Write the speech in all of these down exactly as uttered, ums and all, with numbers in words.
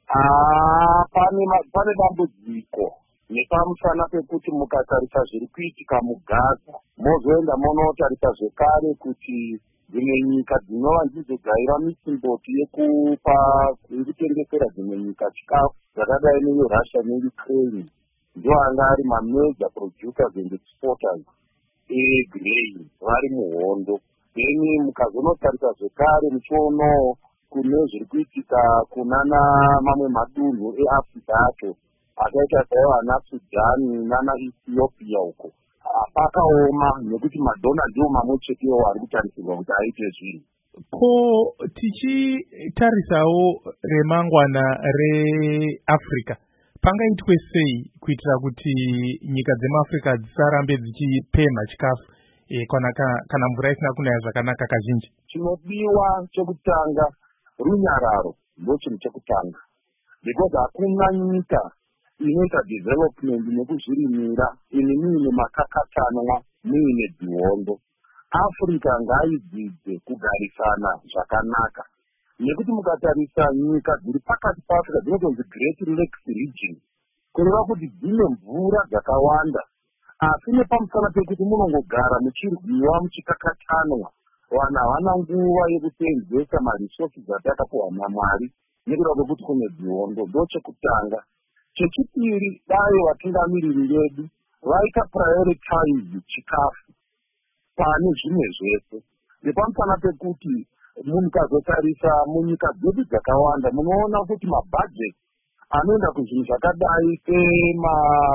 Ah, pane ma- pane dambudziko nepamusana pekuti mukatarisa zviri kuitika mugaza mozoenda monotarisa zvekare kuti dzimwe nyika dzinova ndidzo dzaira misimboti yekupa yekutengesera dzimwe nyika chikafu dzakadai neverussia neukraine ndiwo anga ari mamajor producers and exporters egrain vari muhondo. Then mukazonotarisa zvekare muchiono kune zviri kuitika kunana mamwe madunhu eafrica acho akaita saiwo ana sudhani nana ethiopia uko pakaoma nekuti madhona ndiwo mamwe chetewo ari kutarisirwa kuti aite zvinhu. Ko tichitarisawo remangwana reafrica pangaitwe sei kuitira kuti nyika dzemuafrica dzisarambe dzichipemha chikafu e, kana, kana mvura isina kunaya zvakanaka kazhinji? Chinodiwa chekutanga runyararo ndo chinhu chekutanga, because hakuna nyika inoita development nekuzvirimira ine muine makakatanwa muine dzihondo. Africa ngaidzidze kugarisana zvakanaka, nekuti mukatarisa nyika dziri pakati paafrica dzinotonzi great lakes region kureva kuti dzine mvura dzakawanda, asi nepamusana pekuti munongogara muchirwiwa muchikakatanwa, vanhu havana nguva yekuseenzesa marisources atakapiwa naMwari nekuda kwekuti kune dzihondo. Ndo chekutanga. Chechipiri, dai vatungamiriri vedu vaita prioritize chikafu pane zvimwe zvese, nepamusana pekuti mukazotarisa munyika dzedu dzakawanda munoona kuti mabudget anoenda kuzvinhu zvakadai sema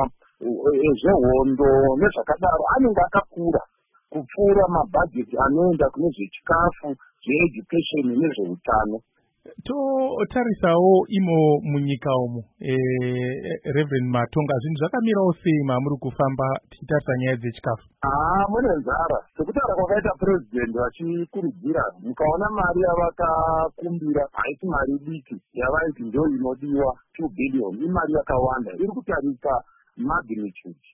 ezvehondo nezvakadaro anenge akakura kupfuura mabhajeti anoenda kune zvechikafu, zveeducation nezveutano. Totarisawo imo munyika umo e, Reverend Matonga, zvinhu zvakamirawo sei mamuri kufamba tichitarisa nyaya dzechikafu? Ah, mune nzara sekutaura kwakaita president vachikurudzira, mukaona mari yavakakumbira haisi mari diki yavaiti ndo inodiwa two billion, imari yakawanda iri kutarisa magnitude